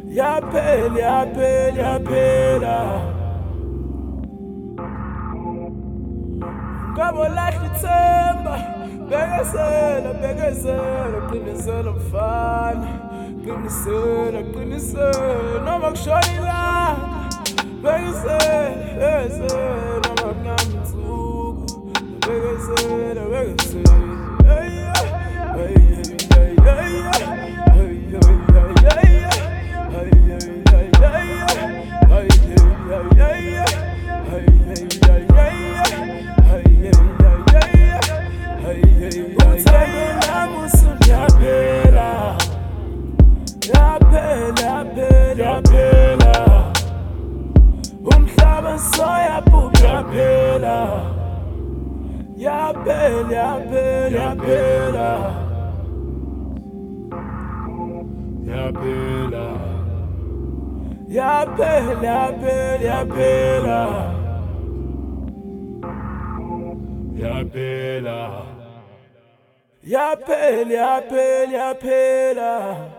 Yaphela, yaphela, yaphela. Ungabolahla ithemba. Bekezela, bekezela, qinisela mfana. Qinisela, qinisela, noma kushona ilanga. Bekezela, bekezela, noma kunamtsuku. Bekezela, bekezela. Hey, hey, hey, hey, yaphela umhlaba soyabhuqa yaphela yaphela yaphela yaphela yaphela yaphela yaphela yaphela yaphela yaphela